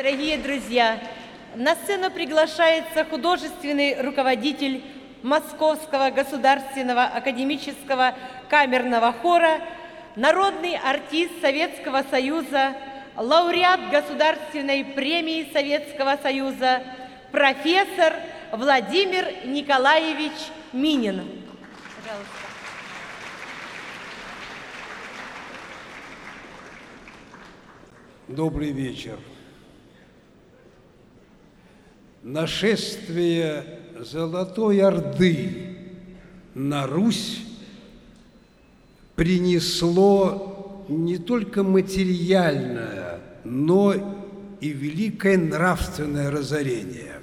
Дорогие друзья, на сцену приглашается художественный руководитель Московского государственного академического камерного хора, народный артист Советского Союза, лауреат Государственной премии Советского Союза, профессор Владимир Николаевич Минин. Пожалуйста. Добрый вечер. Нашествие Золотой Орды на Русь принесло не только материальное, но и великое нравственное разорение.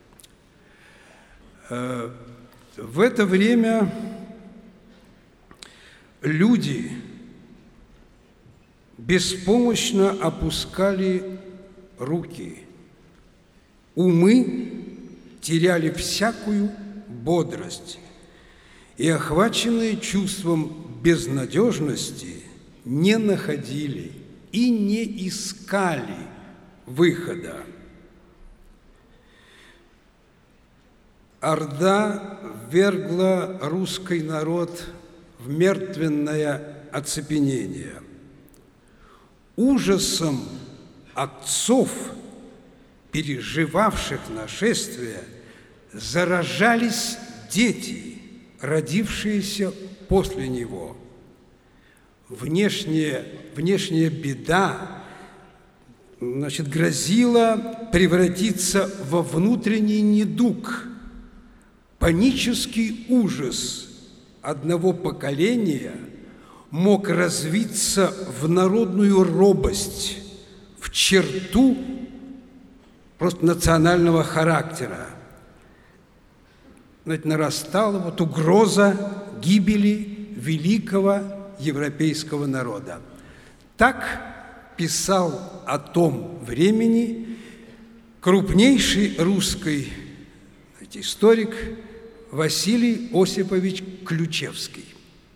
В это время люди беспомощно опускали руки, умы теряли всякую бодрость и, охваченные чувством безнадежности, не находили и не искали выхода. Орда ввергла русский народ в мертвенное оцепенение. Ужасом отцов, переживавших нашествие, заражались дети, родившиеся после него. Внешняя беда, грозила превратиться во внутренний недуг. Панический ужас одного поколения мог развиться в народную робость, в черту просто национального характера. Нарастала угроза гибели великого европейского народа. Так писал о том времени крупнейший русский историк Василий Осипович Ключевский.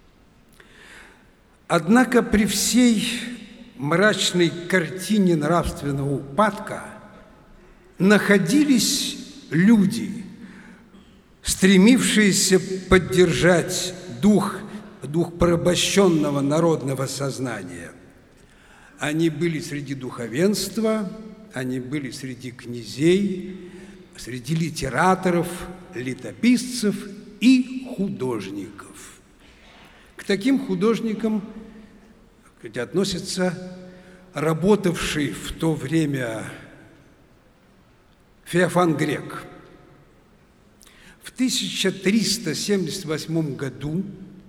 Однако при всей мрачной картине нравственного упадка находились люди, стремившиеся поддержать дух порабощенного народного сознания. Они были среди духовенства, они были среди князей, среди литераторов, летописцев и художников. К таким художникам относится работавший в то время Феофан Грек. В 1378 году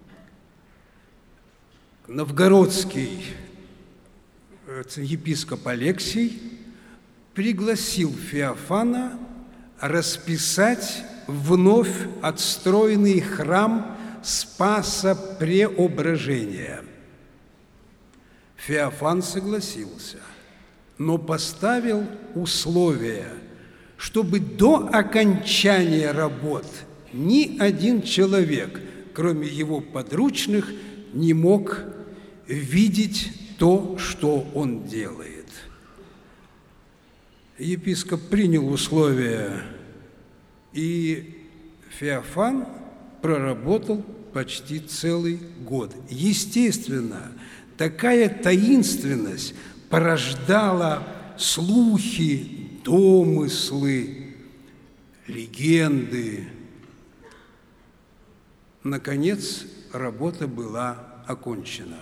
новгородский епископ Алексий пригласил Феофана расписать вновь отстроенный храм Спаса Преображения. Феофан согласился, но поставил условие, чтобы до окончания работ ни один человек, кроме его подручных, не мог видеть то, что он делает. Епископ принял условия, и Феофан проработал почти целый год. Естественно, такая таинственность порождала слухи, домыслы, легенды. Наконец, работа была окончена.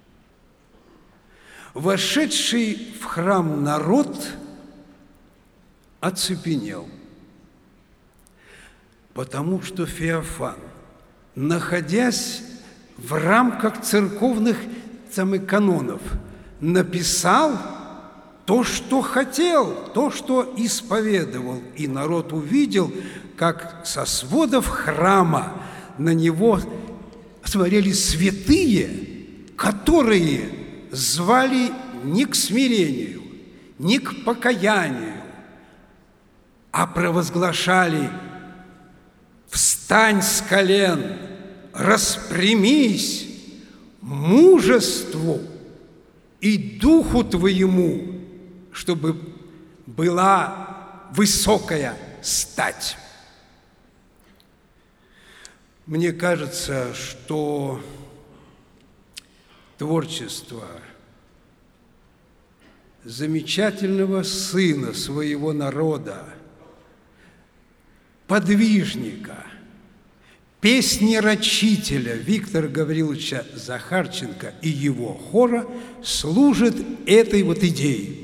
Вошедший в храм народ оцепенел, потому что Феофан, находясь в рамках церковных канонов, написал то, что хотел, то, что исповедовал, и народ увидел, как со сводов храма на него смотрели святые, которые звали не к смирению, не к покаянию, а провозглашали: «Встань с колен, распрямись, мужеству и духу твоему, чтобы была высокая стать. Мне кажется, что творчество замечательного сына своего народа, подвижника, песнерочителя Виктора Гавриловича Захарченко и его хора служит этой вот идее.